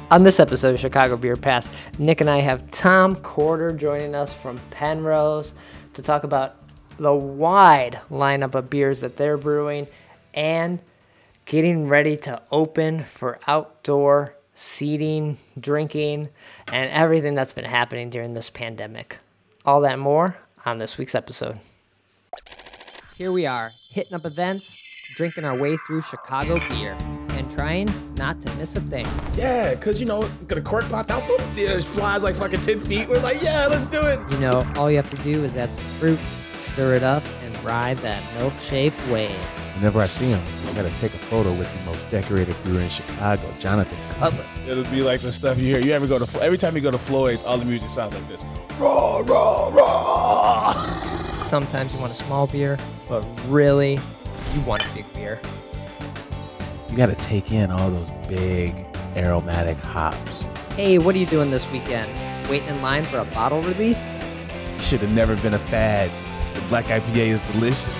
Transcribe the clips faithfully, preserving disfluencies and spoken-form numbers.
On this episode of Chicago Beer Pass, Nick and I have Tom Corder joining us from Penrose to talk about the wide lineup of beers that they're brewing and getting ready to open for outdoor seating, drinking, and everything that's been happening during this pandemic. All that and more on this week's episode. Here we are, hitting up events, drinking our way through Chicago beer, and trying not to miss a thing. Yeah, because, you know, got a cork popped out, boom, it flies like fucking ten feet. We're like, yeah, let's do it. You know, all you have to do is add some fruit, stir it up, and ride that milkshake wave. Whenever I see him, I gotta take a photo with the most decorated brewer in Chicago, Jonathan Cutler. It'll be like the stuff you hear. You ever go to, every time you go to Floyd's, all the music sounds like this. Raw, raw, raw. Sometimes you want a small beer, but really, you want a big beer. You gotta take in all those big aromatic hops. Hey, what are you doing this weekend? Waiting in line for a bottle release? You should have never been a fad. The Black I P A is delicious.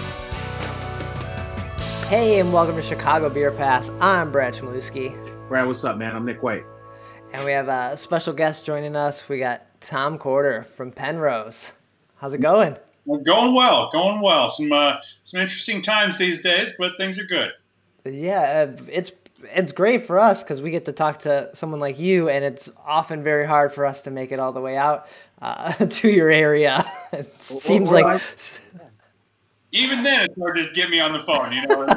Hey, and welcome to Chicago Beer Pass. I'm Brad Chmielewski. Brad, what's up, man? I'm Nick White. And we have a special guest joining us. We got Tom Corder from Penrose. How's it going? Well, going well, going well. Some uh, some interesting times these days, but things are good. Yeah, uh, it's it's great for us because we get to talk to someone like you, and it's often very hard for us to make it all the way out uh, to your area. It well, seems well, like... Even then, it's hard to get me on the phone, you know.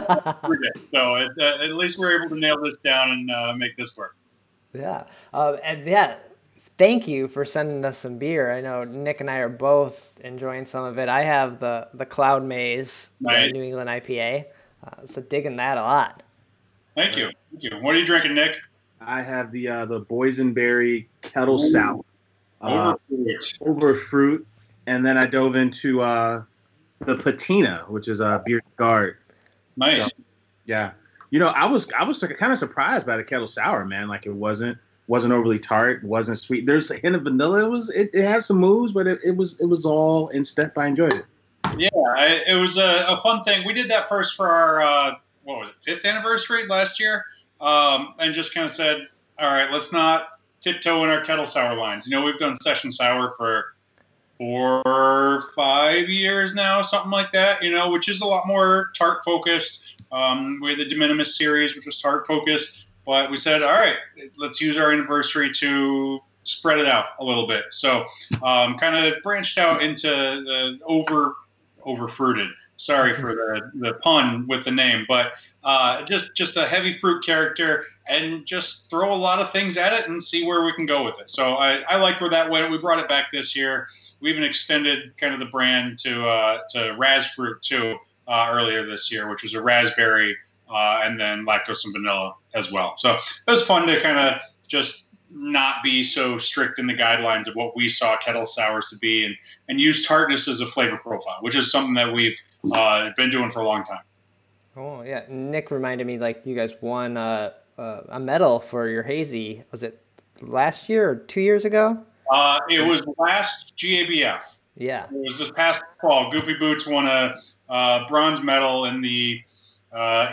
So it, uh, at least we're able to nail this down and uh, make this work. Yeah, uh, and yeah, thank you for sending us some beer. I know Nick and I are both enjoying some of it. I have the, the Cloud Maze, nice. The New England I P A, uh, so digging that a lot. Thank you, thank you. What are you drinking, Nick? I have the uh, the Boysenberry Kettle Sour. Uh, over fruit. Over fruit, and then I dove into uh, the Patina, which is a beer guard. Nice. So, yeah, you know, I was I was kind of surprised by the Kettle Sour, man. Like it wasn't wasn't overly tart, wasn't sweet. There's a hint of vanilla. It was it, it had some moves, but it, it was it was all in step. I enjoyed it. Yeah, I, it was a, a fun thing. We did that first for our uh, what was it, fifth anniversary last year, um, and just kind of said, all right, let's not tiptoe in our kettle sour lines. You know, we've done session sour for four or five years now, something like that. You know, which is a lot more tart focused. Um, we had the De Minimis series, which was tart focused, but we said, all right, let's use our anniversary to spread it out a little bit. So, um, kind of branched out into the over. over fruited. Sorry for the, the pun with the name, but uh, just just a heavy fruit character, and just throw a lot of things at it and see where we can go with it. So I, I liked where that went. We brought it back this year. We even extended kind of the brand to uh, to Raz Fruit too uh, earlier this year, which was a raspberry uh, and then lactose and vanilla as well. So it was fun to kind of just not be so strict in the guidelines of what we saw kettle sours to be, and, and use tartness as a flavor profile, which is something that we've uh, been doing for a long time. Oh, yeah. Nick reminded me, like, you guys won uh, uh, a medal for your hazy. Was it last year or two years ago? Uh, it was last G A B F. Yeah. It was this past fall. Goofy Boots won a uh, bronze medal in the uh,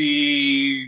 hazy,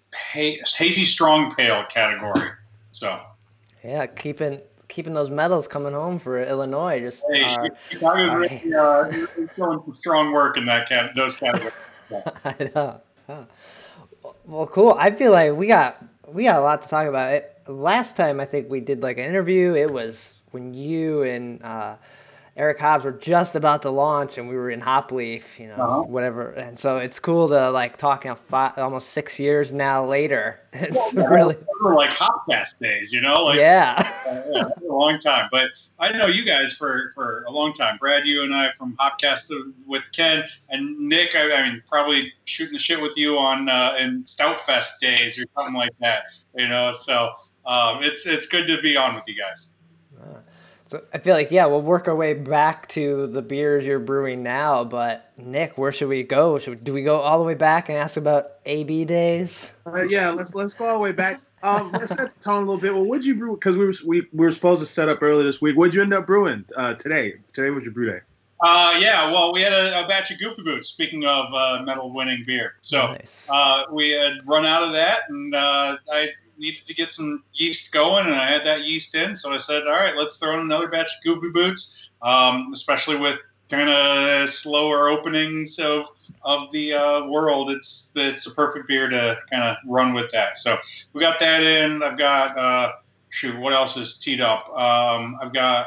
hazy strong pale category. So, yeah, keeping keeping those medals coming home for Illinois. Just hey, uh, Chicago's uh, really, uh, showing some strong work in that cat those categories. I know. Huh. Well, cool. I feel like we got we got a lot to talk about. It last time I think we did like an interview. It was when you and uh, Eric Hobbs were just about to launch, and we were in Hopleaf, you know, uh-huh. whatever. And so it's cool to like talk, you know, five, almost six years now later. It's well, really like Hopcast days, you know, like yeah, uh, yeah, a long time. But I know you guys for, for a long time. Brad, you and I from Hopcast with Ken and Nick. I, I mean, probably shooting the shit with you on uh, in Stoutfest days or something like that. You know, so um, it's it's good to be on with you guys. Uh. So I feel like, yeah, we'll work our way back to the beers you're brewing now. But Nick, where should we go? Should we, do we go all the way back and ask about A B days? Uh, yeah, let's let's go all the way back. Um, let's set the tone a little bit. Well, what'd you brew? Because we were we, we were supposed to set up earlier this week. What'd you end up brewing uh, today? Today was your brew day. Uh, yeah, well, we had a, a batch of Goofy Boots, speaking of uh, medal-winning beer. So nice. uh, we had run out of that, and uh, I needed to get some yeast going, and I had that yeast in. So I said, all right, let's throw in another batch of Goofy Boots, um, especially with kind of slower openings of of the uh, world. It's it's a perfect beer to kind of run with that. So we got that in. I've got uh, shoot, what else is teed up? Um, I've got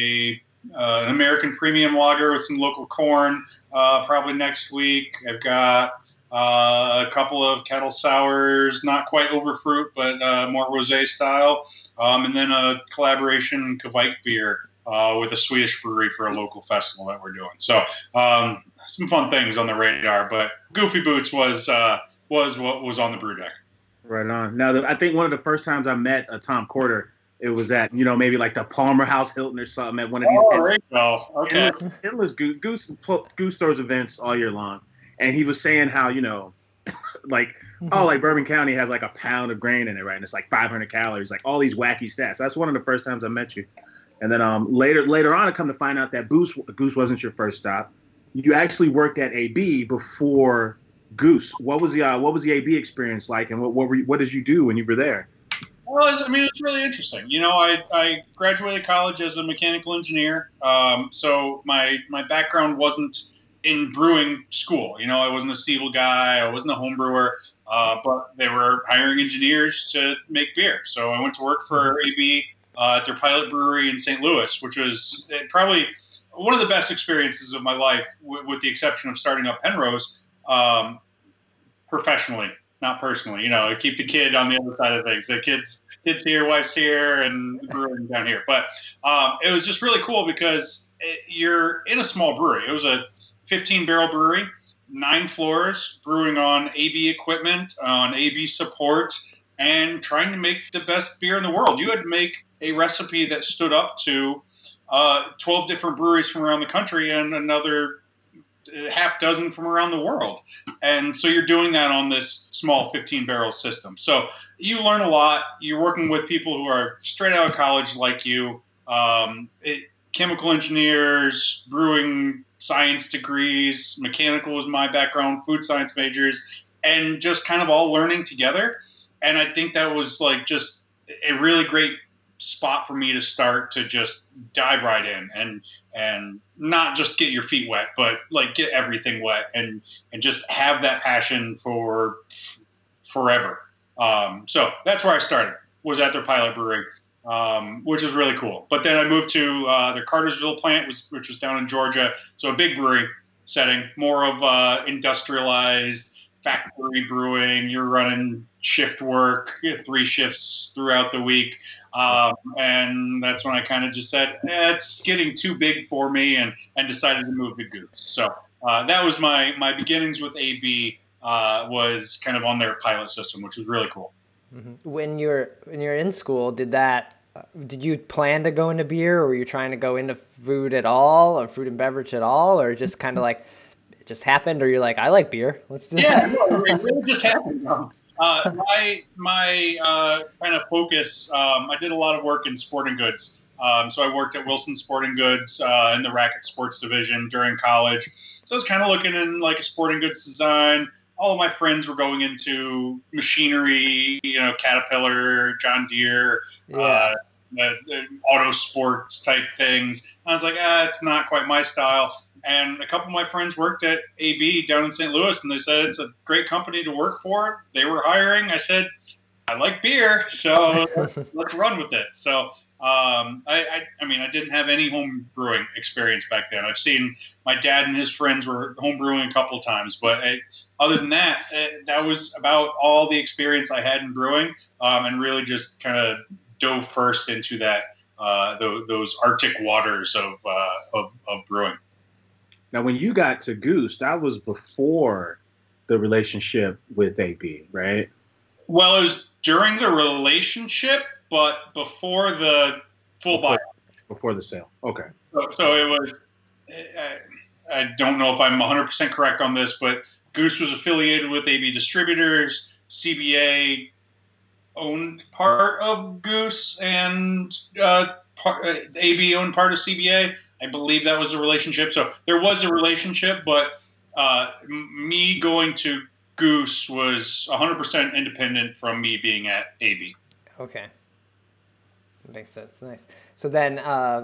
a uh, an American premium lager with some local corn uh, probably next week. I've got uh, a couple of kettle sours, not quite over fruit, but uh, more rosé style, um, and then a collaboration Kvike beer uh, with a Swedish brewery for a local festival that we're doing. So um, some fun things on the radar, but Goofy Boots was uh, was what was on the brew deck. Right on. Now, the, I think one of the first times I met a Tom Quarter, it was at, you know, maybe like the Palmer House Hilton or something at one of these oh, there you go. Okay. endless, endless Goose, Goose, Goose Stores events all year long. And he was saying how, you know, like, oh, like Bourbon County has like a pound of grain in it, right? And it's like five hundred calories, like all these wacky stats. That's one of the first times I met you. And then um, later later on, I come to find out that Goose, Goose wasn't your first stop. You actually worked at A B before Goose. What was the uh, what was the A B experience like, and what what, were you, what did you do when you were there? Well, I mean, it's really interesting. You know, I, I graduated college as a mechanical engineer, um, so my my background wasn't in brewing school. You know, I wasn't a Siebel guy, I wasn't a home brewer, uh, but they were hiring engineers to make beer. So I went to work for A B uh, at their pilot brewery in Saint Louis, which was probably one of the best experiences of my life, w- with the exception of starting up Penrose, um, professionally, not personally. You know, keep the kid on the other side of things. The kids, kids here, wife's here, and the brewing down here. But um, it was just really cool because it, you're in a small brewery. It was a fifteen barrel brewery, nine floors, brewing on A B equipment, on A B support, and trying to make the best beer in the world. You had to make a recipe that stood up to uh, twelve different breweries from around the country and another half dozen from around the world. And so you're doing that on this small fifteen barrel system. So you learn a lot. You're working with people who are straight out of college like you, um, it, chemical engineers, brewing science degrees, mechanical was my background, food science majors, and just kind of all learning together. And I think that was like just a really great spot for me to start to just dive right in and and not just get your feet wet, but like get everything wet and and just have that passion for forever. Um, so that's where I started, was at their pilot brewery, um, which is really cool. But then I moved to uh, their Cartersville plant, which, which was down in Georgia. So a big brewery setting, more of uh, industrialized factory brewing. You're running shift work, you have three shifts throughout the week. Um, and that's when I kind of just said, eh, it's getting too big for me, and, and decided to move to Goose. So uh, that was my, my beginnings with A B, uh, was kind of on their pilot system, which was really cool. Mm-hmm. When you're when you're in school, did that did you plan to go into beer, or were you trying to go into food at all, or food and beverage at all, or just kind of like it just happened, or you're like, I like beer, let's do yeah, that? No, it really just happened. Uh, my my uh, kind of focus, um, I did a lot of work in sporting goods. Um, so I worked at Wilson Sporting Goods uh, in the racket sports division during college. So I was kind of looking in like a sporting goods design. All of my friends were going into machinery, you know, Caterpillar, John Deere, Yeah. uh, the, the auto sports type things. I was like, ah, it's not quite my style. And a couple of my friends worked at A B down in Saint Louis, and they said it's a great company to work for. They were hiring. I said, I like beer, so let's run with it. So um, I, I, I mean, I didn't have any home brewing experience back then. I've seen my dad and his friends were home brewing a couple of times, but I, other than that, it, that was about all the experience I had in brewing, um, and really just kind of dove first into that uh, those, those Arctic waters of, uh, of of brewing. Now, when you got to Goose, that was before the relationship with A B, right? Well, it was during the relationship, but before the full buy. Before the sale. Okay. So, so it was, I, I don't know if I'm one hundred percent correct on this, but Goose was affiliated with A B Distributors. C B A owned part of Goose, and uh, part, uh, A B owned part of C B A. I believe that was a relationship. So there was a relationship, but uh, me going to Goose was one hundred percent independent from me being at A B. Okay. Makes sense. Nice. So then, uh,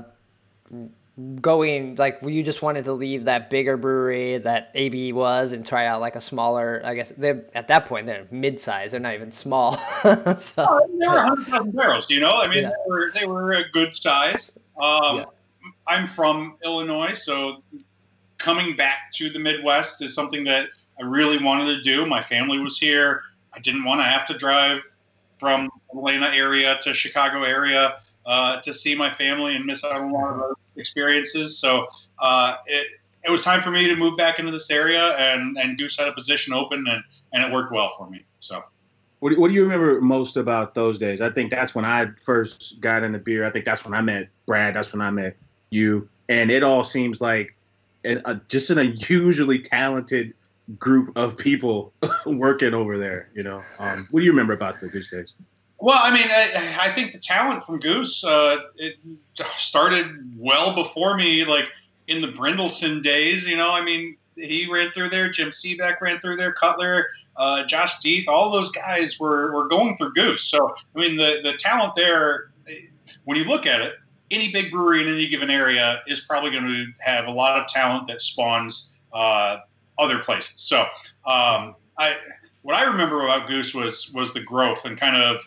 going, like, you just wanted to leave that bigger brewery that A B was and try out like a smaller, I guess they're at that point they're mid-size, they're not even small. so, Oh, they were one hundred thousand barrels, you know? I mean, Yeah. they were they were a good size. Um, Yeah. I'm from Illinois, so coming back to the Midwest is something that I really wanted to do. My family was here. I didn't want to have to drive from Atlanta area to Chicago area uh, to see my family and miss out on a lot of those experiences. So uh, it it was time for me to move back into this area, and, and Goose had a position open, and, and it worked well for me. So. What do, what do you remember most about those days? I think that's when I first got into beer. I think that's when I met Brad. That's when I met you. And it all seems like an, a, just an unusually talented group of people working over there, you know? Um, what do you remember about the Goose days? Well, I mean, I, I think the talent from Goose, uh, it started well before me, like in the Brindleson days, you know, I mean, he ran through there, Jim Seebeck ran through there, Cutler, uh, Josh Deeth, all those guys were, were going through Goose. So, I mean, the, the talent there, when you look at it, any big brewery in any given area is probably going to have a lot of talent that spawns uh, other places. So, um, I what I remember about Goose was was the growth and kind of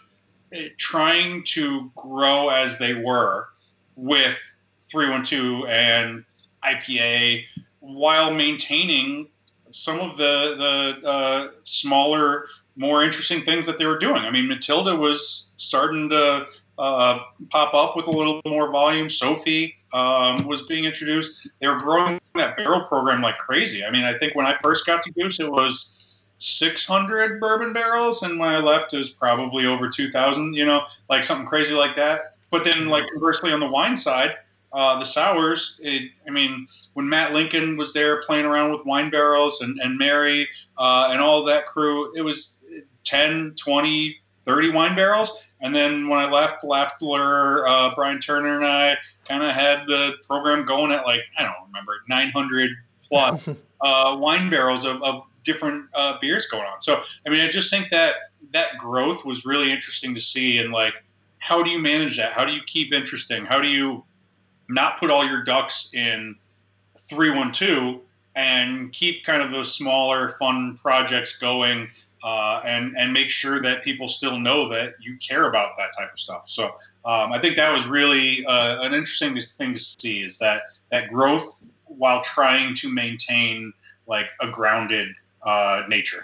trying to grow as they were with three one two and I P A while maintaining some of the the uh, smaller, more interesting things that they were doing. I mean, Matilda was starting to uh, pop up with a little more volume. Sophie um, was being introduced. They were growing that barrel program like crazy. I mean, I think when I first got to Goose, it was six hundred bourbon barrels, and when I left, it was probably over two thousand, you know, like something crazy like that. But then, like, conversely, on the wine side, uh, the sours, it, I mean, when Matt Lincoln was there playing around with wine barrels and, and Mary uh, and all of that crew, it was ten, twenty, thirty wine barrels. And then when I left, Lafler, uh, Brian Turner, and I kind of had the program going at, like, I don't remember, nine hundred plus uh, wine barrels of, of different uh, beers going on. So, I mean, I just think that that growth was really interesting to see. And, like, how do you manage that? How do you keep interesting? How do you not put all your ducks in three one two and keep kind of those smaller, fun projects going uh, and, and make sure that people still know that you care about that type of stuff. So um, I think that was really uh, an interesting thing to see, is that, that growth while trying to maintain, like, a grounded uh, nature.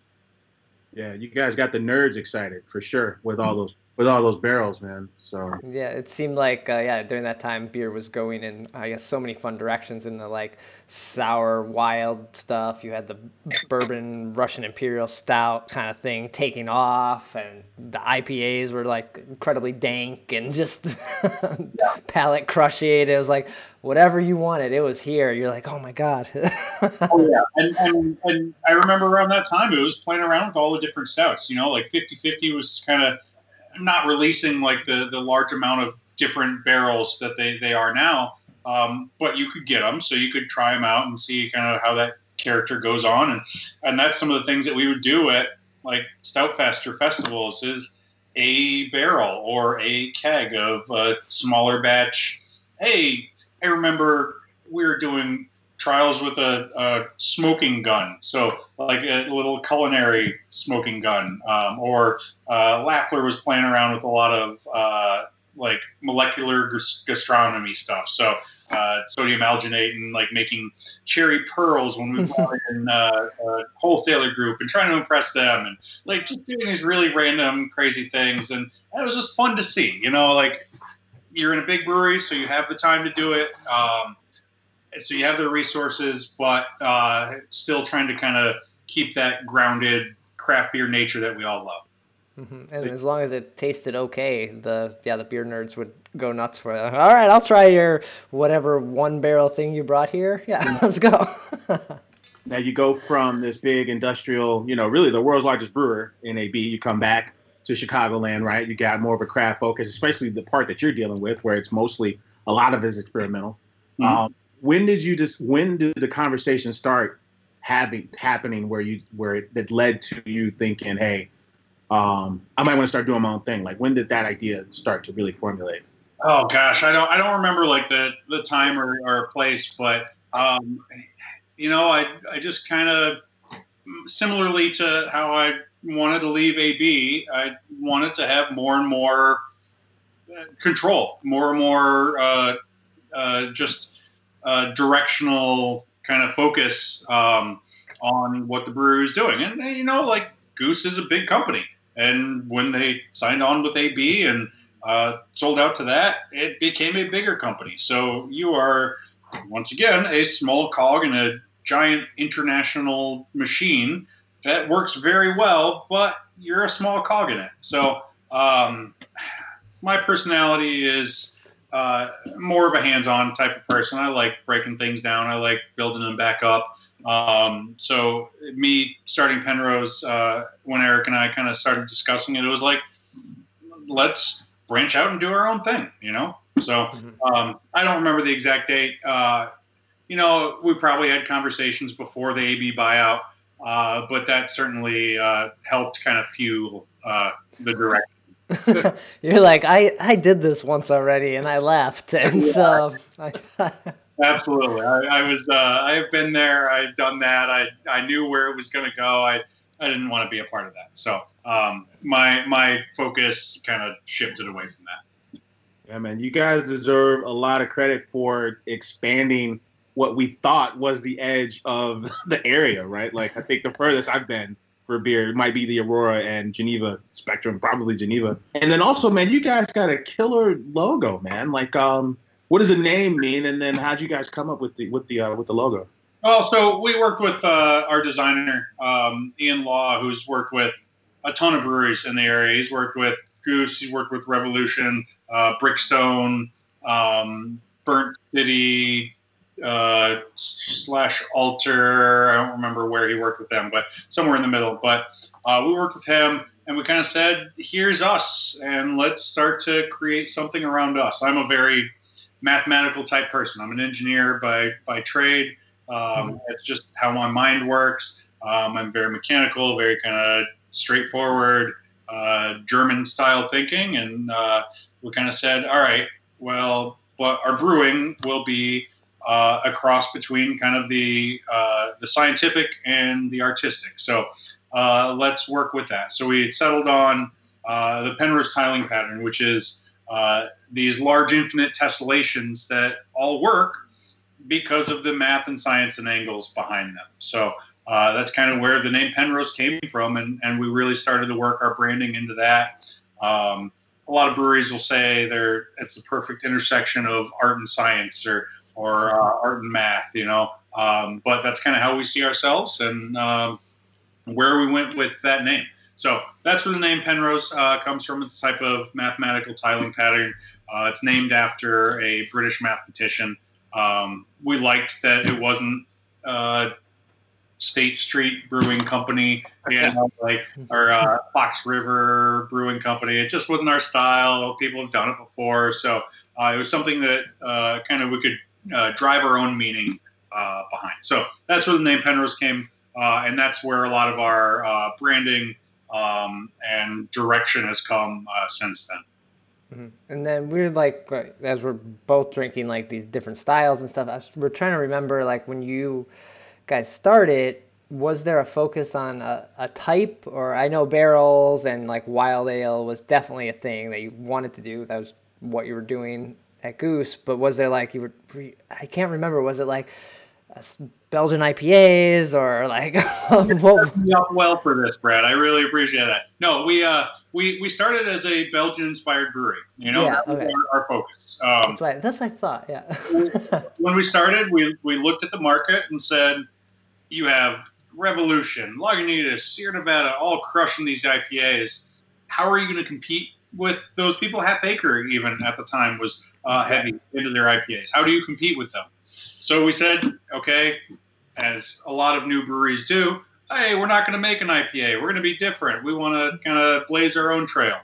Yeah, you guys got the nerds excited for sure with all those with all those barrels, man. So Yeah, it seemed like uh, yeah during that time beer was going in, I guess, so many fun directions, in the like sour wild stuff. You had the bourbon Russian Imperial Stout kind of thing taking off, and the I P As were like incredibly dank and just palate crushing. It was like whatever you wanted, it was here. You're like, oh my god. Oh yeah, and, and and I remember around that time it was playing around with all the different stouts. You know, like fifty fifty was kind of not releasing like the, the large amount of different barrels that they, they are now, um, but you could get them, so you could try them out and see kind of how that character goes on, and and that's some of the things that we would do at like Stoutfest or festivals, is a barrel or a keg of a smaller batch. Hey, I remember we were doing trials with a, a smoking gun, so like a little culinary smoking gun, um, or uh, Lafler was playing around with a lot of uh, like molecular gastronomy stuff, so uh, sodium alginate and like making cherry pearls when we brought in uh, a wholesaler group and trying to impress them, and like just doing these really random crazy things, and it was just fun to see, you know, like you're in a big brewery, so you have the time to do it. Um, So you have the resources, but uh, still trying to kind of keep that grounded craft beer nature that we all love. Mm-hmm. And so, as long as it tasted okay, the yeah the beer nerds would go nuts for it. All right, I'll try your whatever one barrel thing you brought here. Yeah, let's go. now you go from this big industrial, you know, really the world's largest brewer in A B. You come back to Chicagoland, right? You got more of a craft focus, especially the part that you're dealing with, where it's mostly a lot of it is experimental. Mm-hmm. Um, When did you just? When did the conversation start having happening where you where it that led to you thinking, hey, um, I might want to start doing my own thing? Like, when did that idea start to really formulate? Oh gosh, I don't I don't remember like the the time or, or place, but um, you know, I I just kind of similarly to how I wanted to leave A B, I wanted to have more and more control, more and more uh, uh, just uh, directional kind of focus um, on what the brewery was doing. And, you know, like Goose is a big company. And when they signed on with A B and uh, sold out to that, it became a bigger company. So you are, once again, a small cog in a giant international machine that works very well, but you're a small cog in it. So um, my personality is uh, more of a hands-on type of person. I like breaking things down. I like building them back up. Um, so me starting Penrose, uh, when Eric and I kind of started discussing it, it was like, let's branch out and do our own thing, you know? So um, I don't remember the exact date. Uh, you know, we probably had conversations before the A B buyout, uh, but that certainly uh, helped kind of fuel uh, the direction. You're like, I, I did this once already and I left. And yeah. so I, Absolutely. I, I was, uh, I have been there. I've done that. I, I knew where it was going to go. I, I didn't want to be a part of that. So um, my, my focus kind of shifted away from that. Yeah, man, you guys deserve a lot of credit for expanding what we thought was the edge of the area, right? Like, I think the furthest I've been for beer might be the Aurora and Geneva spectrum, probably Geneva. And then also, man, you guys got a killer logo, man. Like, um, what does the name mean? And then how'd you guys come up with the with the uh, with the logo? Well, so we worked with uh, our designer, um, Ian Law, who's worked with a ton of breweries in the area. He's worked with Goose, he's worked with Revolution, uh, Brickstone, um, Burnt City, uh, slash Alter. I don't remember where he worked with them, but somewhere in the middle. But uh, we worked with him, and we kind of said, here's us, and let's start to create something around us. I'm a very mathematical type person. I'm an engineer by, by trade. Um, mm-hmm. It's just how my mind works. Um, I'm very mechanical, very kind of straightforward, uh, German style thinking. And uh, we kind of said, all right, well, but our brewing will be uh, a cross between kind of the, uh, the scientific and the artistic. So uh, let's work with that. So we settled on uh, the Penrose tiling pattern, which is uh, these large infinite tessellations that all work because of the math and science and angles behind them. So uh, that's kind of where the name Penrose came from, and, and we really started to work our branding into that. Um, a lot of breweries will say they're it's the perfect intersection of art and science, or or uh, art and math, you know. Um, but that's kind of how we see ourselves, and um, where we went with that name. So that's where the name Penrose uh, comes from. It's a type of mathematical tiling pattern. Uh, it's named after a British mathematician. Um, we liked that it wasn't uh, State Street Brewing Company, you know, like or uh, Fox River Brewing Company. It just wasn't our style. People have done it before, so uh, it was something that uh, kind of we could uh, drive our own meaning uh, behind. So that's where the name Penrose came, uh, and that's where a lot of our uh, branding um, and direction has come uh, since then. Mm-hmm. And then we're like, as we're both drinking like these different styles and stuff, I was, we're trying to remember, like, when you guys started, was there a focus on a, a type? Or I know barrels and like wild ale was definitely a thing that you wanted to do. That was what you were doing at Goose. But was there like, you were, I can't remember, was it like Belgian I P As or like what? Well for this, Brad. I really appreciate that. No, we uh we we started as a Belgian inspired brewery. You know, yeah, that okay. was our, our focus. Um, that's right. That's what I thought. Yeah. When we started, we we looked at the market and said, you have Revolution, Lagunitas, Sierra Nevada, all crushing these I P As. How are you going to compete with those people? Half Acre, even at the time, was uh, heavy into their I P As. How do you compete with them? So we said, okay, as a lot of new breweries do, hey, we're not going to make an I P A. We're going to be different. We want to kind of blaze our own trail.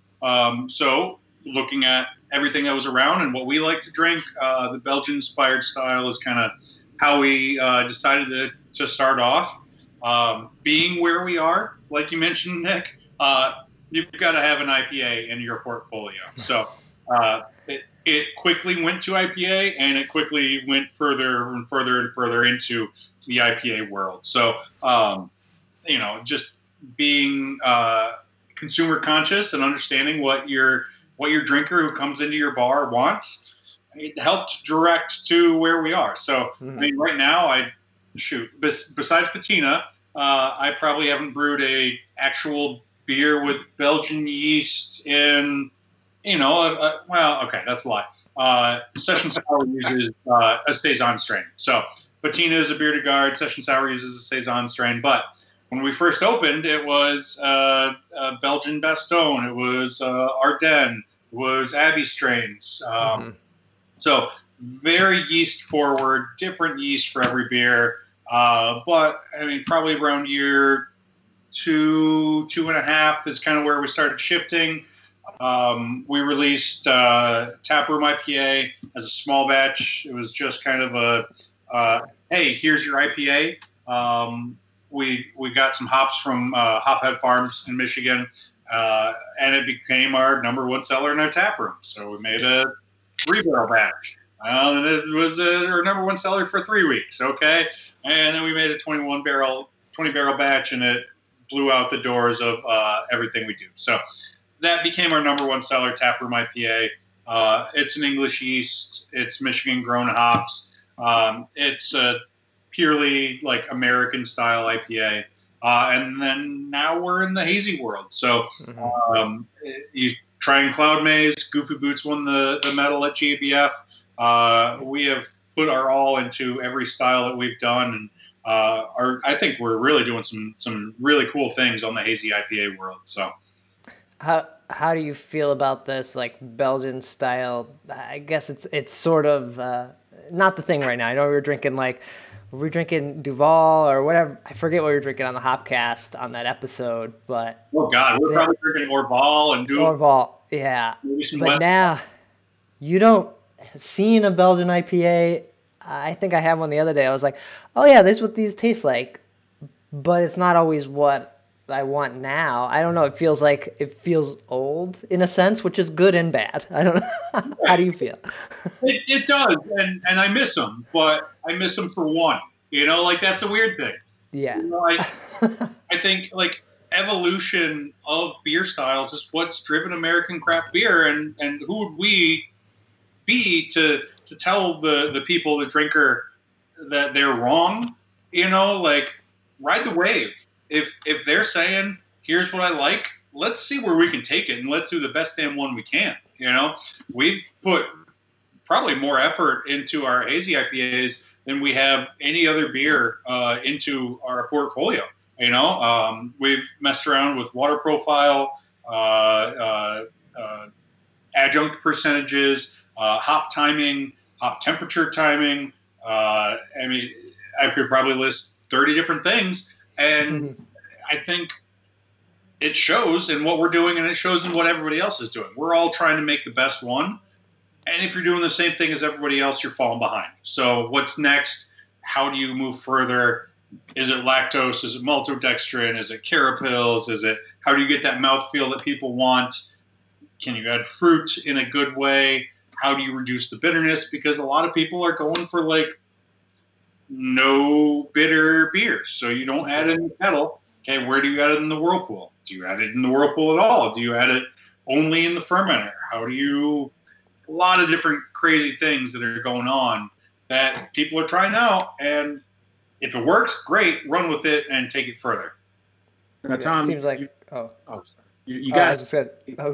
Um, so looking at everything that was around and what we like to drink, uh, the Belgian-inspired style is kind of how we uh, decided to, to start off. Um, being where we are, like you mentioned, Nick, uh, you've got to have an I P A in your portfolio. So uh, it, it quickly went to I P A, and it quickly went further and further and further into the I P A world. So, um, you know, just being uh, consumer conscious and understanding what your what your drinker who comes into your bar wants, it helped direct to where we are. So, mm-hmm. I mean, right now, I shoot. Bes- besides Patina, uh, I probably haven't brewed a actual beer with Belgian yeast in, you know, a, a, well, okay, that's a lie. Uh, Session Sour uses uh, a Saison strain. So Patina is a beer de garde. Session Sour uses a Saison strain. But when we first opened, it was uh, uh, Belgian Bastogne. It was uh, Ardennes. It was Abbey strains. Um, mm-hmm. So very yeast forward, different yeast for every beer. Uh, but I mean, probably around year two, two and a half is kind of where we started shifting. Um, we released uh, Taproom I P A as a small batch. It was just kind of a, uh, hey, here's your I P A. Um, we we got some hops from uh, Hophead Farms in Michigan, uh, and it became our number one seller in our taproom. So we made a three barrel batch. Uh, and it was uh, our number one seller for three weeks. Okay, and then we made a twenty-one barrel, twenty barrel batch, and it blew out the doors of uh, everything we do. So that became our number one seller, Taproom I P A. Uh, it's an English yeast. It's Michigan grown hops. Um, it's a purely like American style I P A. Uh, and then now we're in the hazy world. So um, you trying Cloud Maze. Goofy Boots won the, the medal at G A B F. Uh, we have put our all into every style that we've done. And uh, our, I think we're really doing some some really cool things on the hazy I P A world. So. How how do you feel about this, like, Belgian style? I guess it's it's sort of uh, not the thing right now. I know we were drinking, like, were we drinking Duval or whatever? I forget what we were drinking on the Hopcast on that episode, but oh god, we're probably drinking Orval and Duval. Orval, yeah. But West- now you don't seeing a Belgian I P A. I think I had one the other day. I was like, oh yeah, this is what these taste like, but it's not always what I want now. I don't know. It feels like it feels old in a sense, which is good and bad. I don't know. How do you feel? It, it does, and and I miss them, but I miss them for one. You know, like that's a weird thing. Yeah. You know, I I think like evolution of beer styles is what's driven American craft beer, and and who would we be to to tell the the people, the drinker, that they're wrong? You know, like ride the wave. If if they're saying, here's what I like, let's see where we can take it, and let's do the best damn one we can. You know, we've put probably more effort into our hazy I P As than we have any other beer uh, into our portfolio. You know, um, we've messed around with water profile, uh, uh, uh, adjunct percentages, uh, hop timing, hop temperature timing. Uh, I mean, I could probably list thirty different things. And I think it shows in what we're doing, and it shows in what everybody else is doing. We're all trying to make the best one. And if you're doing the same thing as everybody else, you're falling behind. So what's next? How do you move further? Is it lactose? Is it maltodextrin? Is it carapils? Is it, how do you get that mouthfeel that people want? Can you add fruit in a good way? How do you reduce the bitterness? Because a lot of people are going for like, no bitter beers, so you don't add it in the kettle. Okay, where do you add it in the whirlpool? Do you add it in the whirlpool at all? Do you add it only in the fermenter? How do you? A lot of different crazy things that are going on that people are trying out, and if it works, great, run with it and take it further. Now, Tom, it seems like you, oh, oh, sorry. You, you oh, guys. I just said,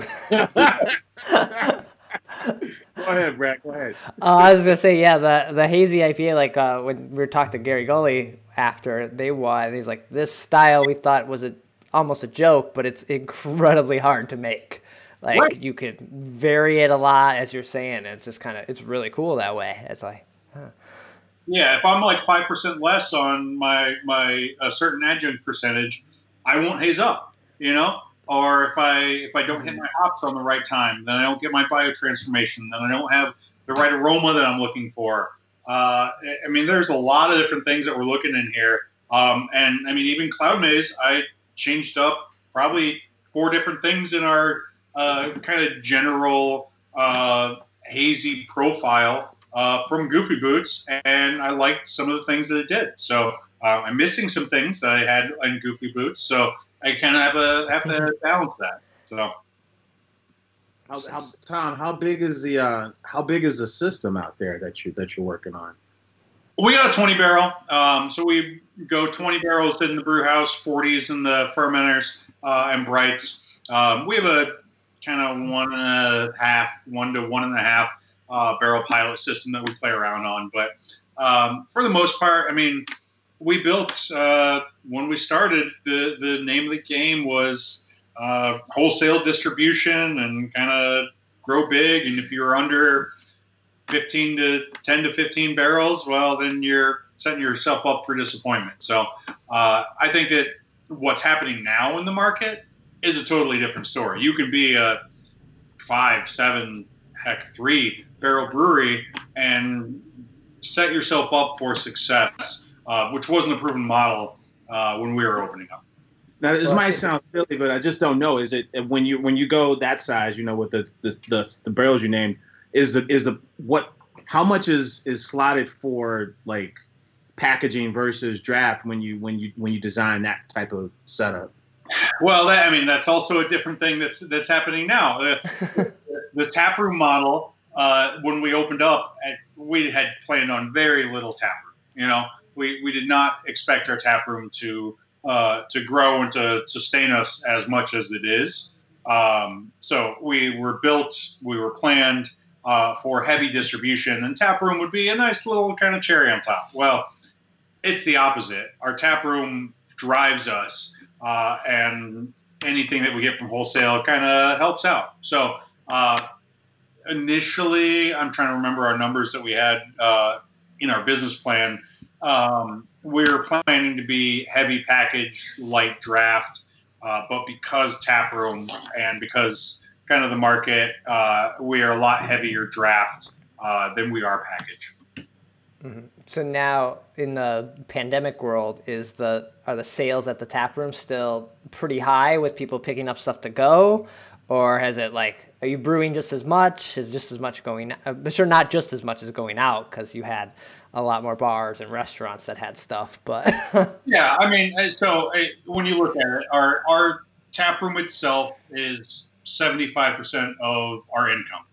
oh. Go ahead, Brad. Go ahead. Uh, I was gonna say, yeah, the the hazy I P A, like uh, when we were talking to Gary Gully after they won, he's like, this style we thought was a almost a joke, but it's incredibly hard to make. Like right. You could vary it a lot, as you're saying. It's just kind of it's really cool that way. It's like, huh. Yeah, if I'm like five percent less on my my a certain adjunct percentage, I won't haze up. You know. Or if I if I don't hit my hops on the right time, then I don't get my biotransformation, then I don't have the right aroma that I'm looking for. Uh, I mean, there's a lot of different things that we're looking in here. Um, and I mean, even Cloud Maze, I changed up probably four different things in our uh, kind of general uh, hazy profile uh, from Goofy Boots, and I liked some of the things that it did. So uh, I'm missing some things that I had in Goofy Boots, so I kind of have a have to balance that. So, how, how, Tom, how big is the uh, how big is the system out there that you that you're working on? We got a twenty barrel, um, so we go twenty barrels in the brew house, forties in the fermenters uh, and brights. Um, we have a kind of one and a half, one to one and a half uh, barrel pilot system that we play around on. But um, for the most part, I mean, we built uh, when we started. The the name of the game was uh, wholesale distribution and kind of grow big. And if you're under fifteen to ten to fifteen barrels, well, then you're setting yourself up for disappointment. So uh, I think that what's happening now in the market is a totally different story. You can be a five, seven, heck, three barrel brewery and set yourself up for success, uh, which wasn't a proven model uh, when we were opening up. Now, this might sound silly, but I just don't know. Is it when you when you go that size, you know, with the the, the, the barrels you named, is the is the what? How much is is slotted for like packaging versus draft when you when you when you design that type of setup? Well, that, I mean, that's also a different thing that's that's happening now. The, the taproom model, uh, when we opened up, we had planned on very little taproom. You know, we, we did not expect our taproom to uh, to grow and to sustain us as much as it is. Um, so we were built, we were planned uh, for heavy distribution, and taproom would be a nice little kind of cherry on top. Well, it's the opposite. Our taproom drives us. Uh, and anything that we get from wholesale kind of helps out. So uh, initially, I'm trying to remember our numbers that we had uh, in our business plan. Um, we were planning to be heavy package, light draft, uh, but because taproom and because kind of the market, uh, we are a lot heavier draft uh, than we are package. Mm-hmm. So now in the pandemic world, is the are the sales at the tap room still pretty high with people picking up stuff to go, or has it like are you brewing just as much? Is just as much going? I'm sure not just as much as going out because you had a lot more bars and restaurants that had stuff. But yeah, I mean, so when you look at it, our our tap room itself is seventy-five percent of our income,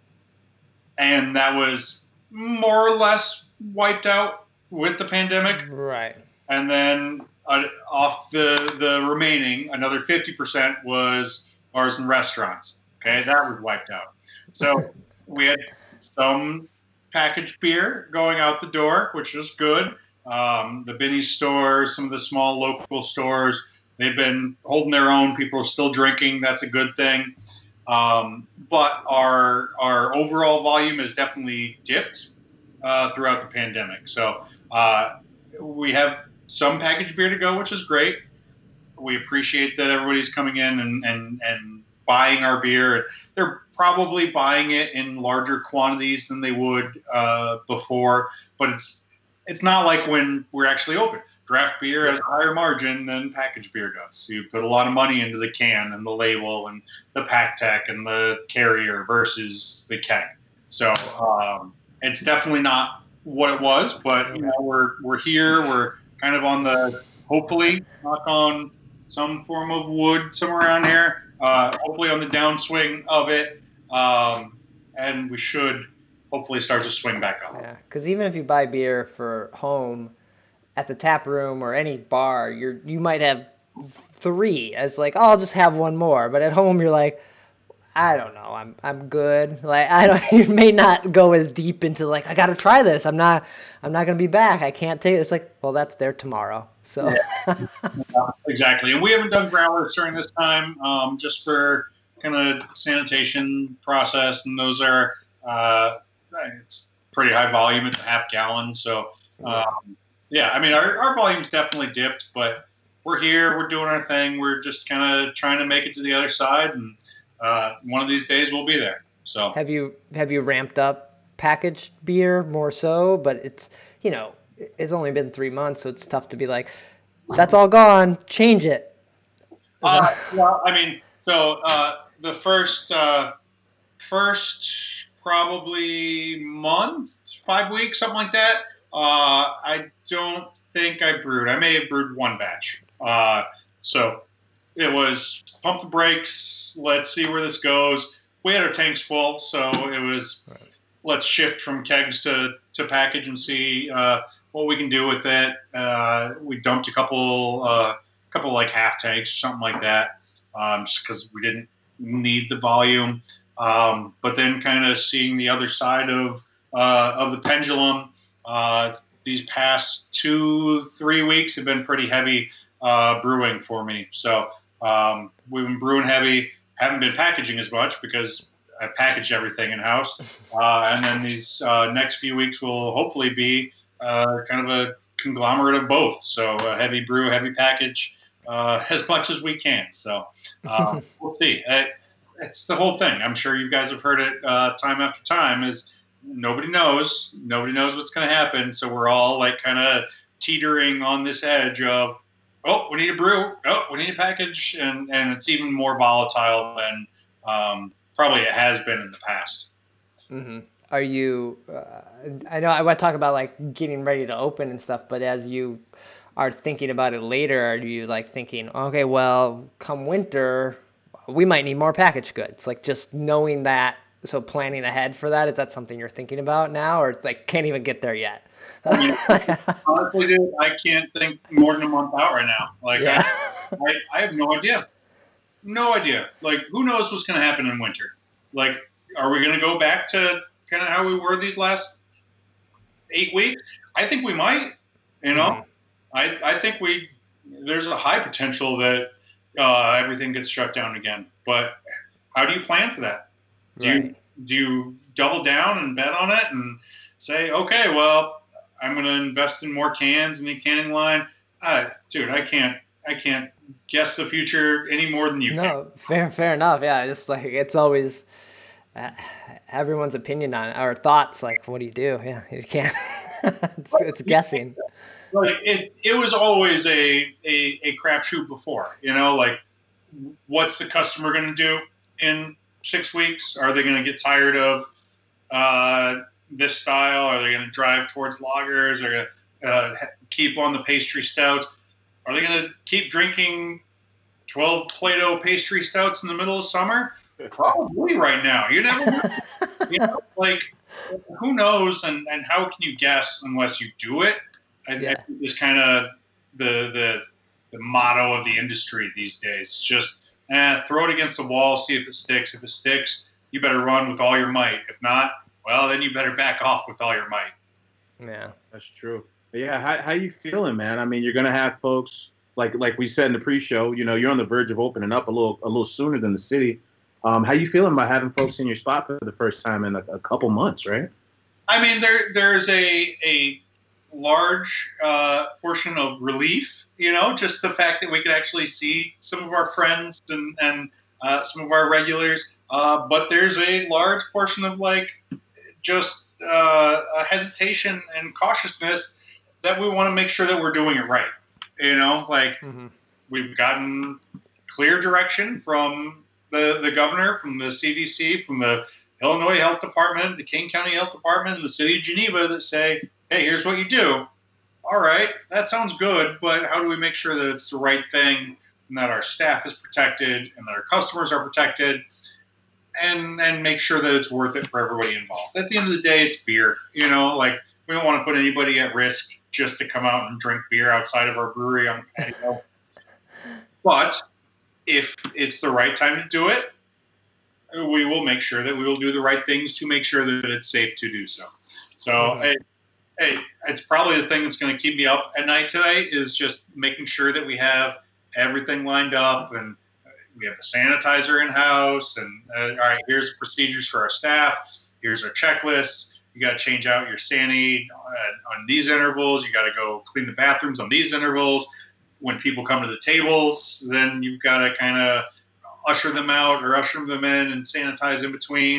and that was more or less wiped out with the pandemic. Right. And then uh, off the, the remaining, another fifty percent was bars and restaurants. Okay, that was wiped out. So we had some packaged beer going out the door, which was good. Um, the Binny stores, some of the small local stores, they've been holding their own. People are still drinking. That's a good thing. Um, but our our overall volume has definitely dipped Uh, throughout the pandemic. So uh, we have some packaged beer to go, which is great. We appreciate that everybody's coming in and, and, and buying our beer. They're probably buying it in larger quantities than they would uh, before, but it's it's not like when we're actually open. Draft beer has a higher margin than packaged beer does. So you put a lot of money into the can and the label and the pack tech and the carrier versus the keg. So um, it's definitely not what it was, but you know, we're we're here. We're kind of on the hopefully knock on some form of wood somewhere around here. Uh, hopefully on the downswing of it, um, and we should hopefully start to swing back up. Yeah, because even if you buy beer for home, at the tap room or any bar, you're you might have three as like, oh, I'll just have one more. But at home, you're like, I don't know. I'm I'm good. Like I don't. You may not go as deep into like I got to try this. I'm not. I'm not gonna be back. I can't take it. It's like well, that's there tomorrow. So yeah. Yeah, exactly. And we haven't done growlers during this time, um, just for kind of sanitation process. And those are uh, it's pretty high volume. It's a half gallon. So um, yeah. I mean, our our volume's definitely dipped, but we're here. We're doing our thing. We're just kind of trying to make it to the other side and. Uh, one of these days we'll be there. So have you have you ramped up packaged beer more so, but it's, you know, it's only been three months, so it's tough to be like, that's all gone, change it. Uh, well, I mean, so uh, the first uh, first probably month, five weeks, something like that. Uh, I don't think I brewed. I may have brewed one batch. Uh, so it was pump the brakes. Let's see where this goes. We had our tanks full, so it was right. Let's shift from kegs to, to package and see uh, what we can do with it. Uh, we dumped a couple, uh, couple like half tanks or something like that, um, just because we didn't need the volume. Um, but then kind of seeing the other side of uh, of the pendulum. Uh, these past two, three weeks have been pretty heavy uh, brewing for me. So um, we've been brewing heavy. Haven't been packaging as much because I package everything in house. Uh, and then these uh, next few weeks will hopefully be uh, kind of a conglomerate of both. So a heavy brew, heavy package, uh, as much as we can. So uh, we'll see. It, it's the whole thing. I'm sure you guys have heard it uh, time after time. Is nobody knows. Nobody knows what's going to happen. So we're all like kind of teetering on this edge of, oh, we need a brew. Oh, we need a package. And, and it's even more volatile than um, probably it has been in the past. Mm-hmm. Are you, uh, I know I want to talk about like getting ready to open and stuff, but as you are thinking about it later, are you like thinking, okay, well, come winter, we might need more packaged goods? Like just knowing that, so planning ahead for that, is that something you're thinking about now, or it's like can't even get there yet? I mean, honestly, dude, I can't think more than a month out right now. Like, yeah. I, I, I have no idea. No idea. Like, who knows what's going to happen in winter? Like, are we going to go back to kind of how we were these last eight weeks? I think we might. You know, mm-hmm. I I think we there's a high potential that uh, everything gets shut down again. But how do you plan for that? Do right. you do you double down and bet on it and say, okay, well, I'm going to invest in more cans in the canning line? Uh, dude, I can't I can't guess the future any more than you no, can. No, fair fair enough. Yeah, just like it's always uh, everyone's opinion on it, or thoughts. Like, what do you do? Yeah, you can't. it's, it's guessing. Like it, it was always a a, a crapshoot before. You know, like what's the customer going to do in six weeks? Are they going to get tired of uh, this style? Are they going to drive towards lagers? Are they going to uh, keep on the pastry stouts? Are they going to keep drinking twelve Play-Doh pastry stouts in the middle of summer? Probably right now. You never know. You know, like, who knows, and, and how can you guess unless you do it? I, yeah. I think is kind of the, the the motto of the industry these days. Just eh, throw it against the wall, see if it sticks. If it sticks, you better run with all your might. If not, well, then you better back off with all your might. Yeah, that's true. Yeah, how how you feeling, man? I mean, you're gonna have folks like like we said in the pre-show. You know, you're on the verge of opening up a little a little sooner than the city. Um, how you feeling about having folks in your spot for the first time in a, a couple months, right? I mean, there there's a a large uh, portion of relief. You know, just the fact that we could actually see some of our friends and and uh, some of our regulars. Uh, but there's a large portion of like just uh, a hesitation and cautiousness that we want to make sure that we're doing it right. You know, like mm-hmm. we've gotten clear direction from the, the governor, from the C D C, from the Illinois Health Department, the King County Health Department, and the city of Geneva that say, hey, here's what you do. All right, that sounds good, but how do we make sure that it's the right thing and that our staff is protected and that our customers are protected and and make sure that it's worth it for everybody involved? At the end of the day, it's beer. You know, like we don't want to put anybody at risk just to come out and drink beer outside of our brewery on the patio. But if it's the right time to do it, we will make sure that we will do the right things to make sure that it's safe to do so. So, mm-hmm. hey, hey, it's probably the thing that's going to keep me up at night today is just making sure that we have everything lined up and we have the sanitizer in house. And uh, all right, here's the procedures for our staff. Here's our checklist. You got to change out your Sani uh, on these intervals. You got to go clean the bathrooms on these intervals. When people come to the tables, then you've got to kind of usher them out or usher them in and sanitize in between.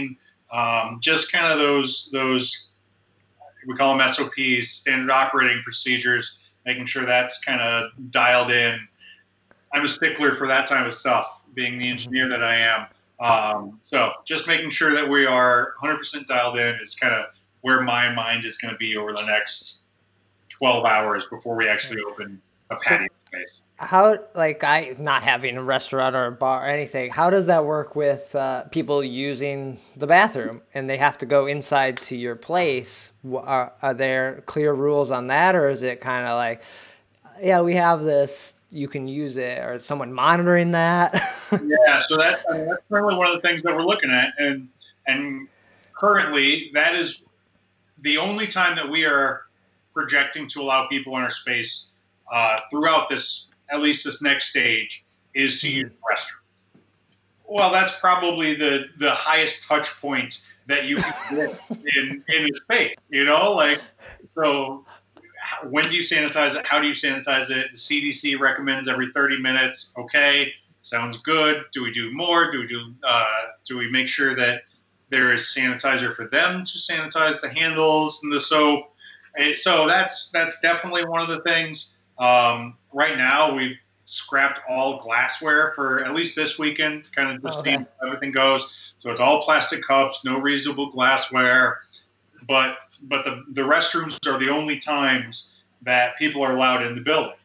Um, just kind of those those we call them S O Ps, standard operating procedures, making sure that's kind of dialed in. I'm a stickler for that type of stuff, being the engineer that I am. Um, so just making sure that we are one hundred percent dialed in is kind of where my mind is going to be over the next twelve hours before we actually open a patio space. How, like, I not having a restaurant or a bar or anything, how does that work with uh, people using the bathroom and they have to go inside to your place? Are, are there clear rules on that, or is it kind of like, yeah, we have this, you can use it, or is someone monitoring that? Yeah, so that, I mean, that's currently one of the things that we're looking at, and and currently that is the only time that we are projecting to allow people in our space uh, throughout this, at least this next stage, is to use the restroom. Well, that's probably the, the highest touch point that you can get in, in a space, you know? Like, so when do you sanitize it? How do you sanitize it? The C D C recommends every thirty minutes. Okay, sounds good. Do we do more? Do we do, uh, do we make sure that there is sanitizer for them to sanitize the handles and the soap? And so that's, that's definitely one of the things. Um, right now, we've scrapped all glassware for at least this weekend, kind of just Okay. seeing how everything goes. So it's all plastic cups, no reusable glassware. But but the, the restrooms are the only times that people are allowed in the building.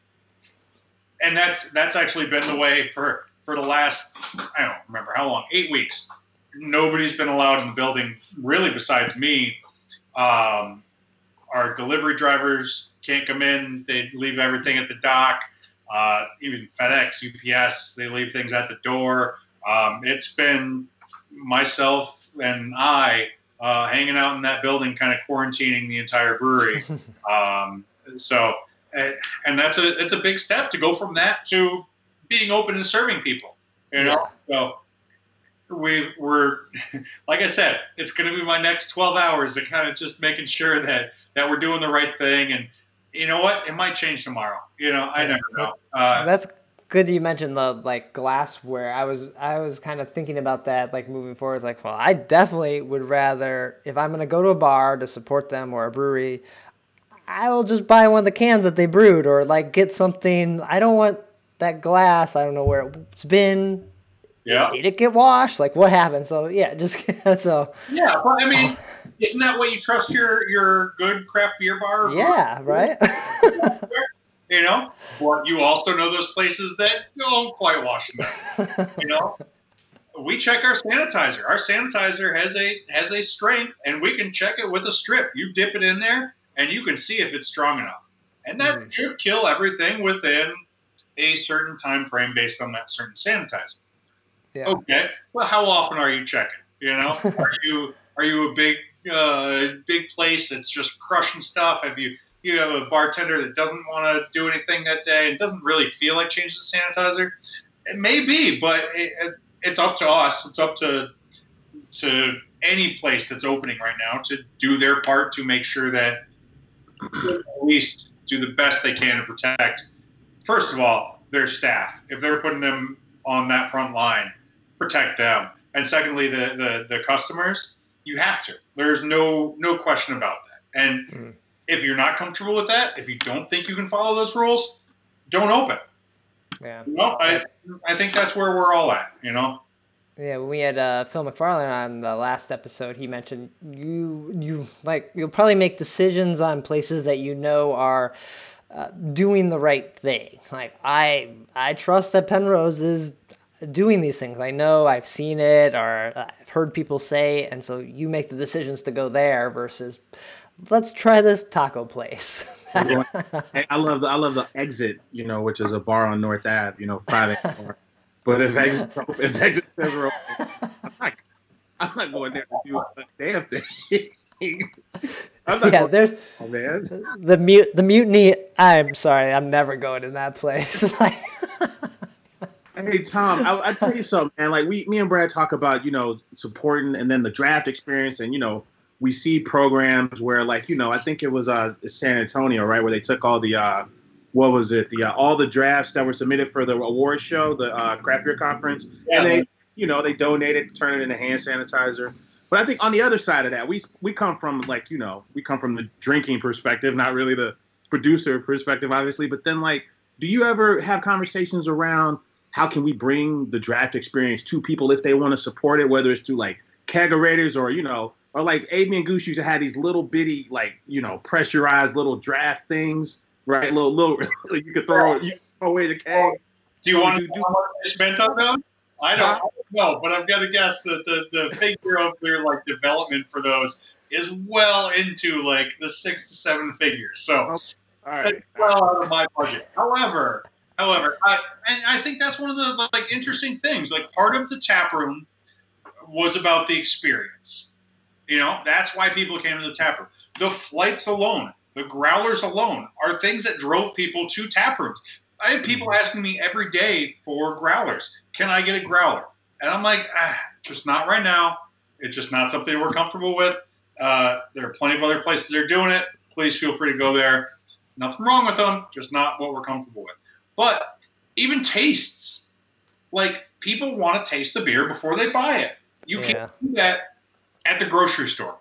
And that's that's actually been the way for, for the last, I don't remember how long, eight weeks. Nobody's been allowed in the building, really, besides me. Um, our delivery drivers can't come in. They leave everything at the dock. Uh, even FedEx, U P S, they leave things at the door. Um, it's been myself and I uh, hanging out in that building, kind of quarantining the entire brewery. um, so, and that's a it's a big step to go from that to being open and serving people. You know, so we we're like I said, it's going to be my next twelve hours of kind of just making sure that that we're doing the right thing. And you know what? It might change tomorrow. You know, I never know. Uh, That's good that you mentioned the like glassware. I was I was kind of thinking about that, like moving forward. It's like, well, I definitely would rather, if I'm going to go to a bar to support them or a brewery, I will just buy one of the cans that they brewed, or like get something. I don't want that glass. I don't know where it's been. yeah. Did it get washed? Like, what happened? So yeah, just so Yeah. But I mean, isn't that what you trust your, your good craft beer bar? yeah, right. You know, but you also know those places that don't quite wash them. You know, we check our sanitizer. Our sanitizer has a has a strength, and we can check it with a strip. You dip it in there, and you can see if it's strong enough. And that Mhm. should kill everything within a certain time frame based on that certain sanitizer. Yeah. Okay. Well, how often are you checking? You know, are you are you a big uh, big place that's just crushing stuff? Have you you have a bartender that doesn't want to do anything that day and doesn't really feel like changing the sanitizer? It may be, but it, it, it's up to us. It's up to to any place that's opening right now to do their part to make sure that at least do the best they can to protect, first of all, their staff. If they're putting them on that front line, protect them. And secondly, the the, the customers, you have to. There's no no question about that. And Mm. if you're not comfortable with that, if you don't think you can follow those rules, don't open. Yeah. You know, I I think that's where we're all at. You know. Yeah, when we had uh, Phil McFarlane on the last episode, he mentioned you you like you'll probably make decisions on places that you know are uh, doing the right thing. Like I I trust that Penrose is doing these things. I know I've seen it or I've heard people say, and so you make the decisions to go there versus let's try this taco place. Hey, I love the I love the Exit, you know, which is a bar on North Ave, you know, Friday bar. But if Exit if Exit says we're open, I'm not, I'm not going there to do a damn thing. I'm not Yeah, going there's there, man. the mute the mutiny. I'm sorry, I'm never going in that place. Like, Hey Tom, I, I tell you something, man. Like we, me and Brad talk about, you know, supporting and then the draft experience, and you know, we see programs where, like, you know, I think it was uh San Antonio, right, where they took all the uh, what was it, the uh, all the drafts that were submitted for the award show, the uh, craft beer conference, Yeah. and they, you know, they donated, turn it into hand sanitizer. But I think on the other side of that, we we come from like, you know, we come from the drinking perspective, not really the producer perspective, obviously. But then, like, do you ever have conversations around how can we bring the draft experience to people if they want to support it, whether it's through like kegerators or, you know, or like Abe and Goose used to have these little bitty, like, you know, pressurized little draft things, right? Little, little, you could throw, you could throw away the keg. Do you want to do spent on them? I don't, I don't know, but I've got to guess that the, the figure of their like development for those is well into like the six to seven figures. So all right. it's well out of my budget. However, however, I and I think that's one of the like interesting things. Like part of the tap room was about the experience. You know, that's why people came to the tap room. The flights alone, the growlers alone, are things that drove people to tap rooms. I have people asking me every day for growlers. Can I get a growler? And I'm like, ah, just not right now. It's just not something we're comfortable with. Uh, there are plenty of other places that are doing it. Please feel free to go there. Nothing wrong with them, just not what we're comfortable with. But even tastes, like people want to taste the beer before they buy it. You Yeah. can't do that at the grocery store.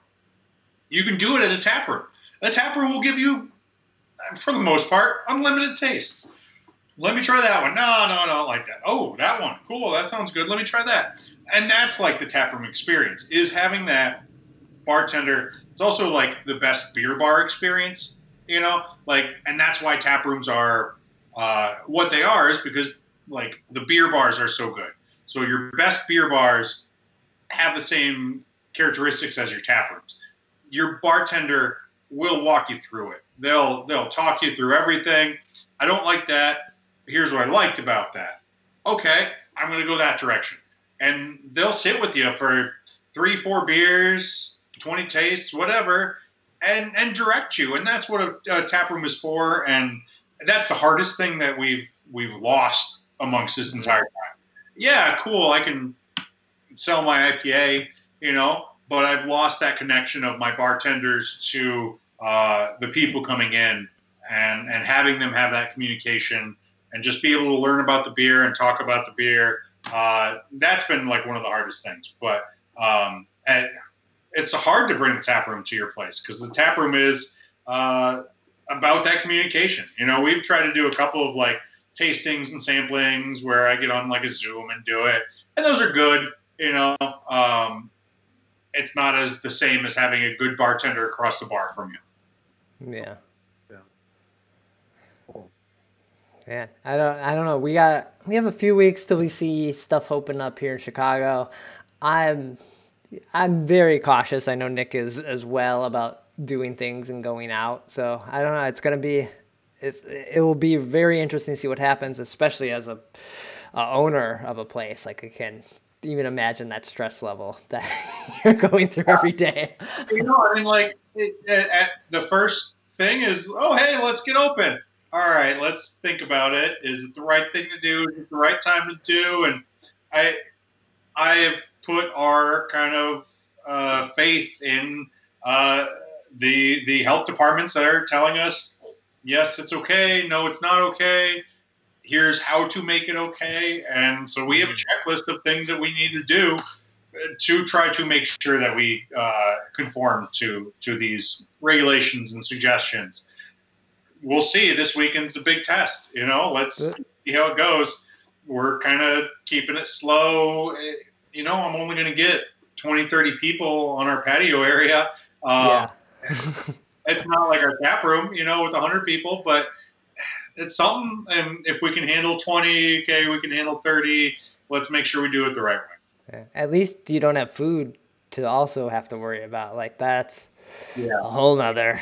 You can do it at a tap room. A tap room will give you, for the most part, unlimited tastes. Let me try that one. No, no, no, I don't like that. Oh, that one. Cool. That sounds good. Let me try that. And that's like the taproom experience, is having that bartender. It's also like the best beer bar experience, you know, like, and that's why tap rooms are uh, what they are, is because like the beer bars are so good. So your best beer bars have the same characteristics as your tap rooms. Your bartender will walk you through it. They'll, they'll talk you through everything. I don't like that. Here's what I liked about that. Okay, I'm going to go that direction. And they'll sit with you for three, four beers, twenty tastes, whatever, and, and direct you. And that's what a, a tap room is for. And that's the hardest thing that we've we've lost amongst this entire time. Yeah, cool, I can sell my I P A, you know, but I've lost that connection of my bartenders to uh, the people coming in and, and having them have that communication and just be able to learn about the beer and talk about the beer. Uh, that's been like one of the hardest things. But um, and it's hard to bring the tap room to your place because the tap room is uh, about that communication. You know, we've tried to do a couple of like tastings and samplings where I get on like a Zoom and do it. And those are good, you know. Um, it's not as the same as having a good bartender across the bar from you. Yeah. Yeah. Yeah, I don't, I don't know. We got, we have a few weeks till we see stuff open up here in Chicago. I'm, I'm very cautious. I know Nick is as well about doing things and going out. So I don't know. It's gonna be, it's, it will be very interesting to see what happens, especially as a, a owner of a place. Like I can even imagine that stress level that you're going through every day. You know, I mean, like it, at, at the first thing is, oh, hey, let's get open. All right, let's think about it. Is it the right thing to do? Is it the right time to do? And I, I have put our kind of uh, faith in uh, the the health departments that are telling us, yes, it's okay. No, it's not okay. Here's how to make it okay. And so we have a checklist of things that we need to do to try to make sure that we uh, conform to to these regulations and suggestions. We'll see. This weekend's a big test. You know, let's see how it goes. We're kind of keeping it slow. You know, I'm only going to get twenty, thirty people on our patio area. Um, Yeah. It's not like our tap room, you know, with one hundred people, but it's something. And if we can handle twenty, okay, we can handle thirty. Let's make sure we do it the right way. At least you don't have food to also have to worry about. Like that's Yeah. a whole nother.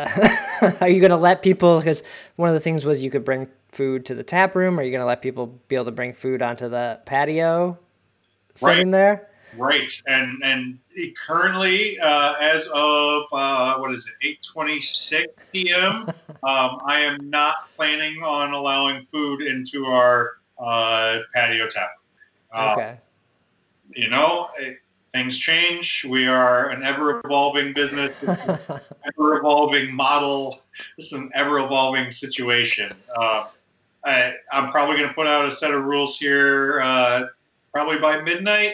Are you going to let people, because one of the things was you could bring food to the tap room. Are you going to let people be able to bring food onto the patio sitting Right. there? Right, and and currently, uh, as of uh, what is it, eight twenty-six p.m., um, I am not planning on allowing food into our uh, patio tap. Uh, Okay. You know, it, things change. We are an ever-evolving business, ever-evolving model. This is an ever-evolving situation. Uh, I, I'm probably going to put out a set of rules here, uh, probably by midnight.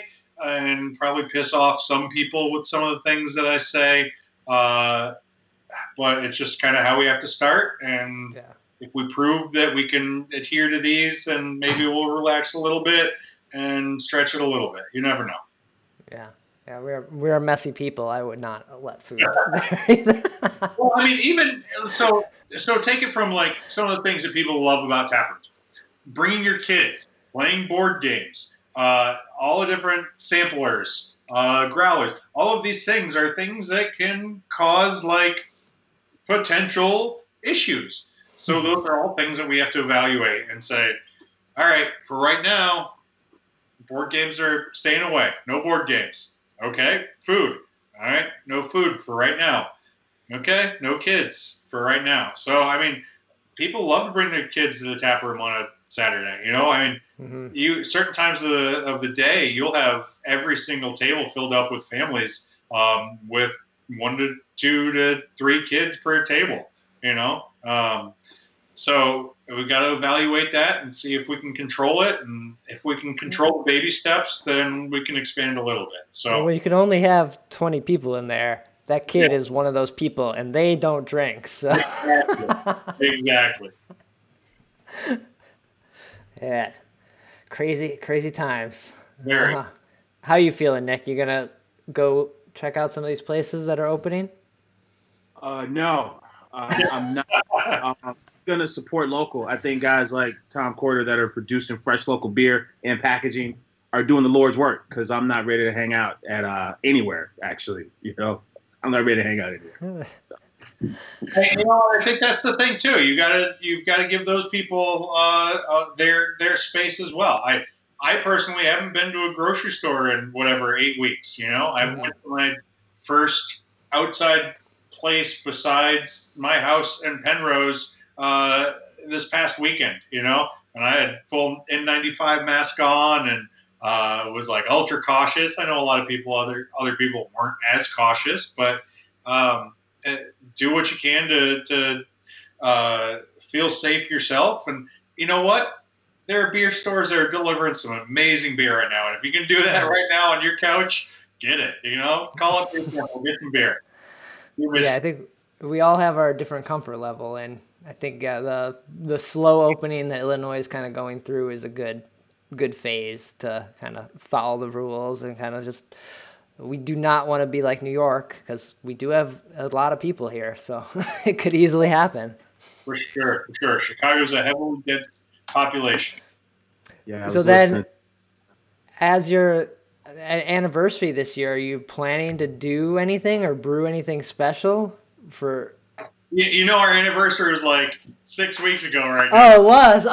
and probably piss off some people with some of the things that I say. Uh, but it's just kind of how we have to start. And Yeah. if we prove that we can adhere to these, then maybe we'll relax a little bit and stretch it a little bit. You never know. Yeah. Yeah, we're we're messy people. I would not let food there either. Well, I mean, even so, so take it from like some of the things that people love about taprooms. Bringing your kids, playing board games, uh, all the different samplers, uh, growlers. All of these things are things that can cause like potential issues. So those are all things that we have to evaluate and say, all right, for right now, board games are staying away. No board games. Okay, food. All right, no food for right now. Okay, no kids for right now. So, I mean, people love to bring their kids to the tap room on a Saturday. You know, I mean, Mm-hmm. you certain times of the of the day, you'll have every single table filled up with families um, with one to two to three kids per table. You know, um, so we've got to evaluate that and see if we can control it. And if we can control the baby steps, then we can expand a little bit. So Well, you can only have twenty people in there. That kid Yeah. is one of those people, and they don't drink. So exactly. exactly. yeah, crazy, crazy times. Very. Uh, how you feeling, Nick? You gonna go check out some of these places that are opening? Uh, no, uh, I'm not. Uh, I'm gonna support local. I think guys like Tom Corder that are producing fresh local beer and packaging are doing the Lord's work, because I'm not ready to hang out at uh, anywhere. Actually, you know, I'm not ready to hang out anywhere. Hey, you know, I think that's the thing too. You gotta you've got to give those people uh, uh, their their space as well. I I personally haven't been to a grocery store in whatever eight weeks. You know, I went to my first outside place besides my house in Penrose uh, this past weekend. You know, and I had full N ninety-five mask on and uh, was like ultra cautious. I know a lot of people other other people weren't as cautious, but um, do what you can to to uh, feel safe yourself. And you know what? There are beer stores that are delivering some amazing beer right now. And if you can do that right now on your couch, get it. You know, call up your temple, get some beer. Yeah, I think we all have our different comfort level, and I think uh, the the slow opening that Illinois is kind of going through is a good good phase to kind of follow the rules and kind of just. We do not want to be like New York, because we do have a lot of people here, so it could easily happen. For sure, for sure. Chicago's a heavily dense population. Yeah. I So was then, listening. as your a- anniversary this year, are you planning to do anything or brew anything special for? You, you know, our anniversary was like six weeks ago right now. Oh, it was.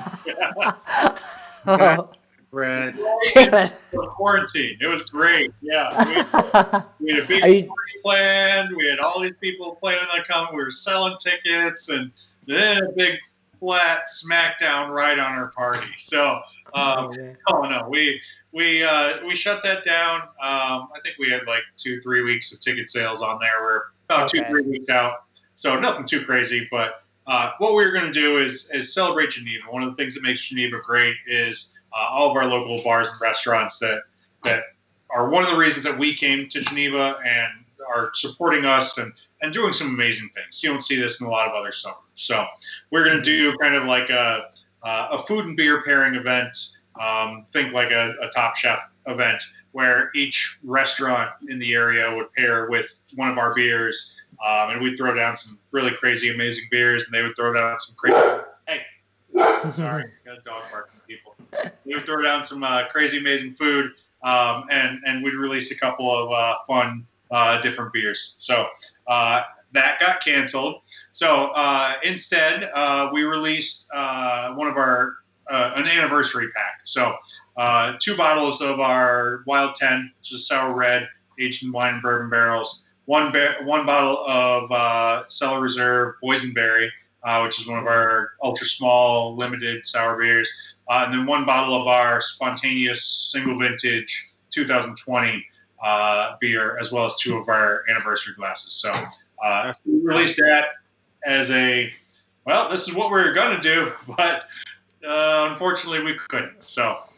Oh. Oh. Brad. Damn it. Quarantine. It was great. Yeah. We had, we had a big Are you- party planned. We had all these people planning on coming. We were selling tickets, and then a big flat smackdown right on our party. So, um, Oh, man. oh no, we we uh, we shut that down. Um, I think we had like two, three weeks of ticket sales on there. We're about Okay. two, three weeks out. So nothing too crazy, but uh, what we were going to do is is celebrate Geneva. One of the things that makes Geneva great is uh, all of our local bars and restaurants that that are one of the reasons that we came to Geneva and are supporting us and, and doing some amazing things. You don't see this in a lot of other suburbs. So we're going to do kind of like a, uh, a food and beer pairing event. Um, think like a, a Top Chef event where each restaurant in the area would pair with one of our beers. Um, and we'd throw down some really crazy, amazing beers, and they would throw down some crazy. Hey, sorry, got a dog barking at people. They would throw down some uh, crazy, amazing food, um, and and we'd release a couple of uh, fun, uh, different beers. So uh, that got canceled. So uh, instead, uh, we released uh, one of our uh, an anniversary pack. So uh, two bottles of our Wild ten, which is sour red, aged in wine and bourbon barrels. One ba- one bottle of uh, Cellar Reserve Boysenberry, uh, which is one of our ultra small limited sour beers, uh, and then one bottle of our spontaneous single vintage two thousand twenty uh, beer, as well as two of our anniversary glasses. So uh, we released that as a well. This is what we were going to do, but uh, unfortunately we couldn't. So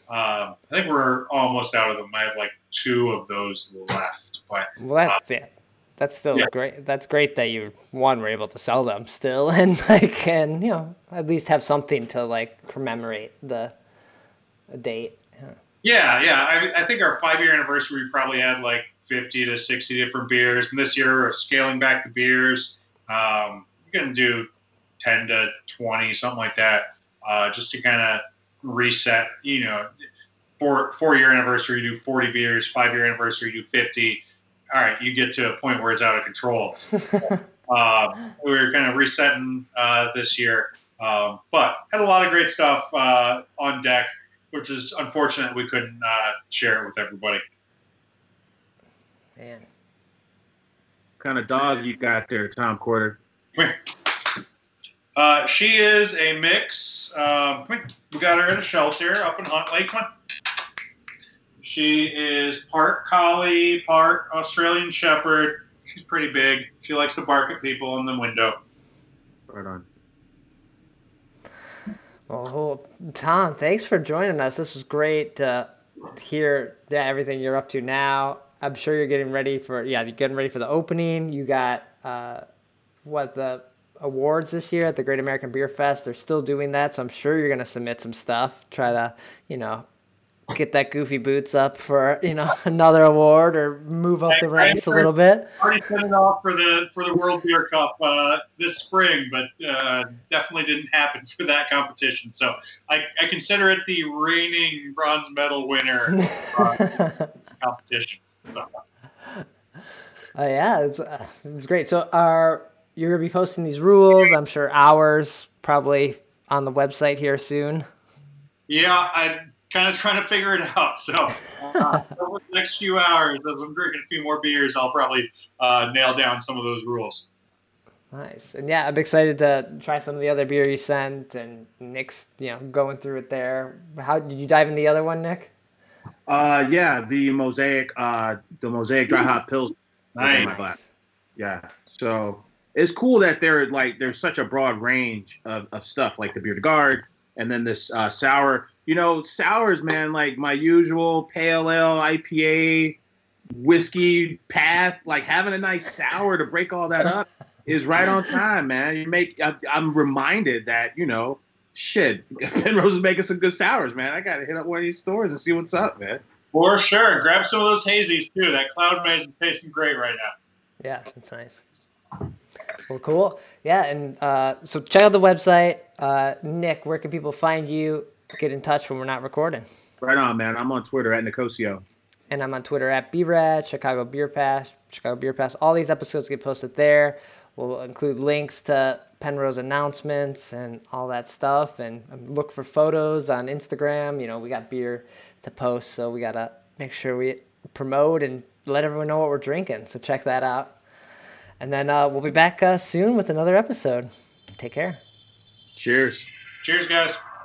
Um, I think we're almost out of them. I have like two of those left. But Well, that's uh, it. That's still yeah. great. That's great that you one were able to sell them still, and like, and you know, at least have something to like commemorate the, the date. Yeah. Yeah, yeah. I, I think our five-year anniversary, we probably had like fifty to sixty different beers. And this year, we're scaling back the beers. Um, we're going to do ten to twenty, something like that, uh, just to kind of reset. You know, four, four-year anniversary, you do forty beers. Five-year anniversary, you do fifty. All right, you get to a point where it's out of control. uh, we were kind of resetting uh, this year. Um, but had a lot of great stuff uh, on deck, which is unfortunate we couldn't uh, share it with everybody. Man. What kind of dog you got there, Tom Quarter? Uh, she is a mix. Um, we got her at a shelter up in Hunt Lake. She is part collie, part Australian Shepherd. She's pretty big. She likes to bark at people in the window. Right on. Well, Tom, thanks for joining us. This was great to hear yeah, everything you're up to now. I'm sure you're getting ready for yeah, you're getting ready for the opening. You got uh, what the awards this year at the Great American Beer Fest. They're still doing that, so I'm sure you're gonna submit some stuff. Try to you know get that Goofy Boots up for you know another award or move up the ranks a little bit. Already sent it off for the for the World Beer Cup uh, this spring, but uh, definitely didn't happen for that competition. So I, I consider it the reigning bronze medal winner uh, competition. So. Oh yeah, it's uh, it's great. So are you're gonna be posting these rules? I'm sure hours probably on the website here soon. Yeah, I'm kind of trying to figure it out. So uh, over the next few hours, as I'm drinking a few more beers, I'll probably uh, nail down some of those rules. Nice. And yeah, I'm excited to try some of the other beer you sent and Nick's, you know, going through it there. How did you dive in the other one, Nick? Uh, yeah, the mosaic, uh, the mosaic dry hop pills. Nice. My glass. Yeah. So it's cool that there like there's such a broad range of, of stuff like the Beer de Garde and then this uh, sour. You know, sours, man, like my usual pale ale, I P A, whiskey path, like having a nice sour to break all that up is right on time, man. You make I, I'm reminded that, you know, shit, Penrose is making some good sours, man. I got to hit up one of these stores and see what's up, man. For sure. Grab some of those hazies, too. That Cloud Maze is tasting great right now. Yeah, it's nice. Well, cool. Yeah, and uh, so check out the website. Uh, Nick, where can people find you? Get in touch when we're not recording. Right on, man. I'm on Twitter at Nicosio. And I'm on Twitter at B Rad, Chicago Beer Pass, Chicago Beer Pass. All these episodes get posted there. We'll include links to Penrose announcements and all that stuff. And look for photos on Instagram. You know, we got beer to post, so we got to make sure we promote and let everyone know what we're drinking. So check that out. And then uh, we'll be back uh, soon with another episode. Take care. Cheers. Cheers, guys.